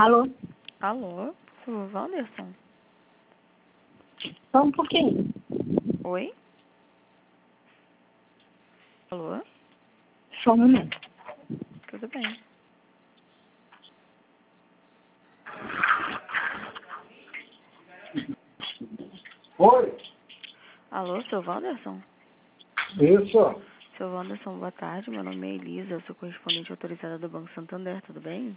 Alô? Alô, sou Wanderson. Só um pouquinho. Oi? Alô? Só um momento. Tudo bem. Oi, Alô, seu Wanderson? isso. Seu Wanderson, boa tarde. Meu nome é Elisa, eu sou correspondente autorizada do Banco Santander, tudo bem?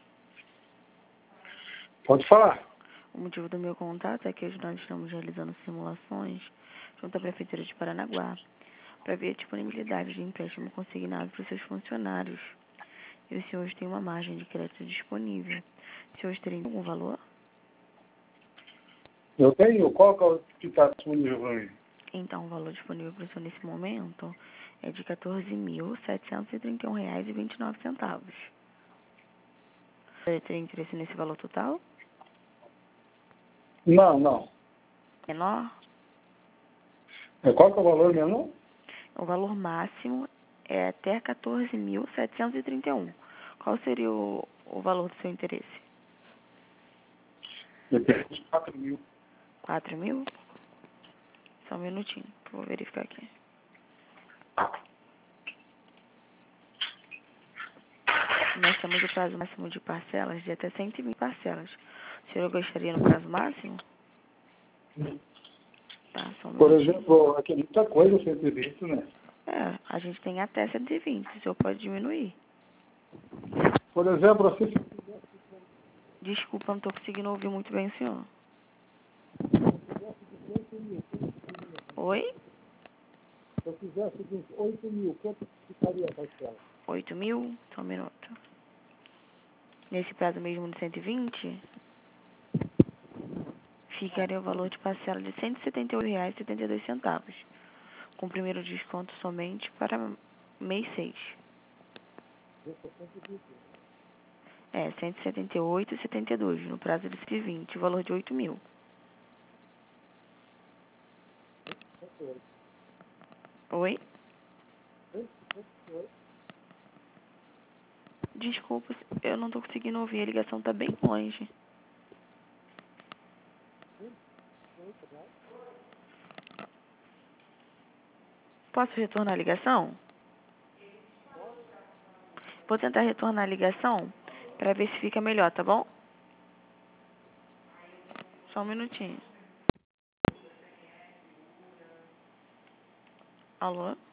Pode falar. O motivo do meu contato é que hoje nós estamos realizando simulações junto à Prefeitura de Paranaguá para ver a disponibilidade de empréstimo consignado para os seus funcionários. E os senhores têm uma margem de crédito disponível. Os senhores teriam algum valor? Eu tenho. Qual que é o que está disponível para mim? Então, o valor disponível para o senhor nesse momento é de R$ 14.731,29. Você tem interesse nesse valor total? Não. Menor? Qual que é o valor mesmo? O valor máximo é até R$ 14.731. Qual seria o valor do seu interesse? Depende dos 4 mil. 4 mil? Só um minutinho, que eu vou verificar aqui. Nós temos o prazo máximo de parcelas de até 120 parcelas. O senhor gostaria no prazo máximo? Tá, só um Por minutinho. exemplo, aqui é muita coisa 120, né? É, a gente tem até 120, o senhor pode diminuir. Por exemplo, assim, Desculpa, não estou conseguindo ouvir muito bem o senhor. Oi? se eu fizesse 8 mil, quanto ficaria a parcela? 8 mil? Só um minuto. Nesse prazo mesmo de 120, ficaria o valor de parcela de R$ 178,72, com o primeiro desconto somente para mês 6. É, R$ 178,72, no prazo de 120, o valor de 8 mil. Oi? Desculpa, eu não estou conseguindo ouvir, a ligação está bem longe. Posso retornar a ligação? Vou tentar retornar a ligação para ver se fica melhor, tá bom? Só um minutinho. Alô?